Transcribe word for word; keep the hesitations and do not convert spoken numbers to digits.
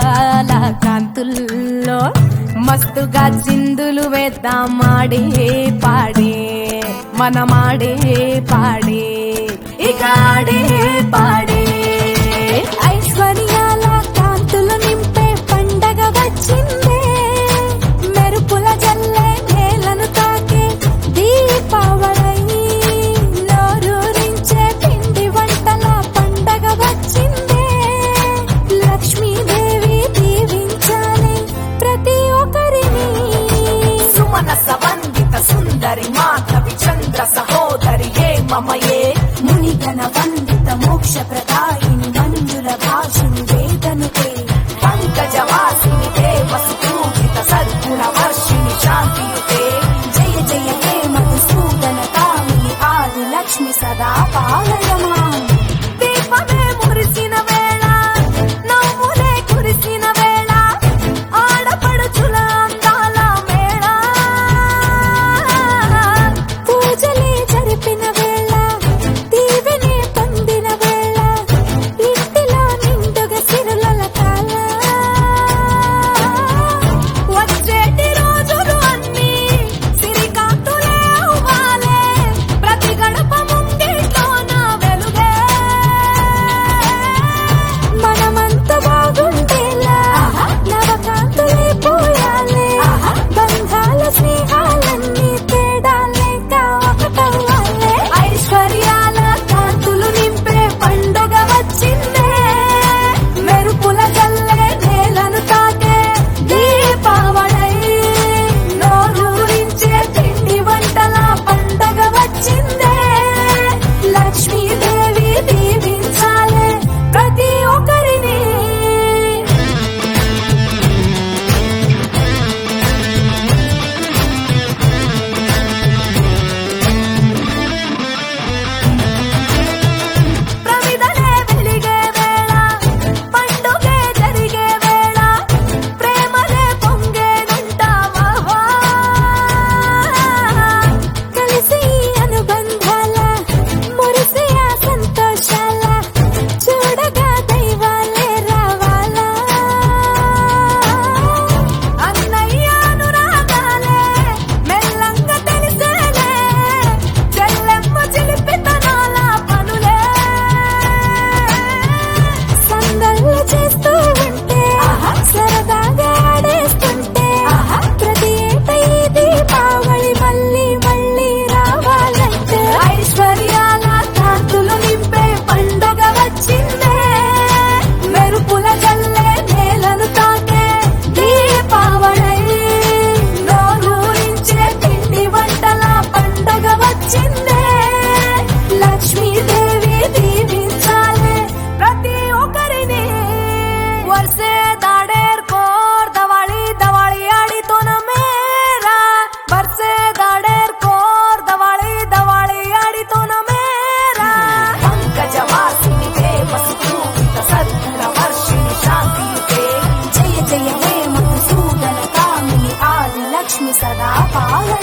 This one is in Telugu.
దీపాల కాంతుల్లో మస్తుగా చిందులు వేద్దాం ఆడే పాడే మనమాడే పాడే ఇక ఆడే పాడే ఐశ్వర్యాల కాంతులు నింపే పండగ వచ్చిందే మెరుపుల జల్లే నేలను తాకే దీపావళి నోరూరించే పిండి వంటల పండగ వచ్చిందే లక్ష్మీదేవి దీవించాలి ప్రతి ఒక్కరిని సుమనస వందిత సుందరి మాధవి చంద్ర సహోదరి ఏ మమయే మునిగణ వందిత మోక్ష ప్రదాయిని మంజుల భాషుని వేదనుతే పంకజవాసిని దేవసు పూజిత సద్గుణ వర్షిణి శాంతియుతే జయ జయ హే మధుసూదన కామిని ఆది లక్ష్మి సదా పాలయమా దీపమే మురిసిన వేళ నవ్వులే కురిసిన వేళ ఆడపడుచుల అందాల మేళ పూజలే జరిపిన వేళ దీవెనే పొందిన వేళ ఇంటిలో నిండుగా సిరుల కాల వచ్చేటి రోజులు అన్నీ సిరికాంతులే అవ్వాలే ప్రతి గడప ముంగిట్లోన వెలుగే మనమంత బాగుండేలా నవకాంతులే పోయాలే బంధాల స్నేహాలన్నీ తేడాలేక ఒకటవ్వాలే ఐశ్వర్యాల కాంతులు నింపే పండుగ వచ్చిందే మెరుపుల జల్లే నేలను తాకే దీపావళి నోరూరించే పిండి వంటల పండగ వచ్చిందే లక్ష్మీదేవి దీవించాలే ప్రతి ఒక్కరిని ప్రమిదలే వెలిగే వేళ పండుగే జరిగే వేళ ప్రేమలే పొంగేనంటావా కలిసి అనుబంధాల మురిసే ఆ సంతోషాల చూడగా దైవాలే రావాలా అన్నయ్య అనురాగాలే మెల్లంగా తెలిసేలే చెల్లెమ్మ చిలిపితనాల పనులే సందళ్ళు చేస్తూ ఉంటే సరదాగా ఆడేస్తుంటే ప్రతి ఏట ఈ దీపావళి మళ్ళీ మళ్ళీ రావాలంటే ఐశ్వర్యాల కాంతులు నింపే పండుగ వచ్చిందే మెరుపుల జల్లే నేలను తాకే దీపావళి నోరూరించే పిండి వంటల పండుగ వచ్చిందే లక్ష్మీదేవి దీవించాలే ప్రతి ఒక్కరిని ವರ್ಷೆ ದಾಡೇರ್ ಕೋರ್ ದವಾಳಿ ದವಾಳಿ ಆಡಿತು ನಮೇರಾ ವರ್ಷೆ ದಾಡೇರ್ ಕೋರ್ ದವಾಳಿ ದವಾಳಿ ಆಡಿತು ನಮೇರಾ పంకజవాసిని దేవసు పూజిత సద్గుణ వర్షిణి శాంతియుతే జయ జయ హే మధుసూదన కామిని ఆది లక్ష్మి సదా పాలయ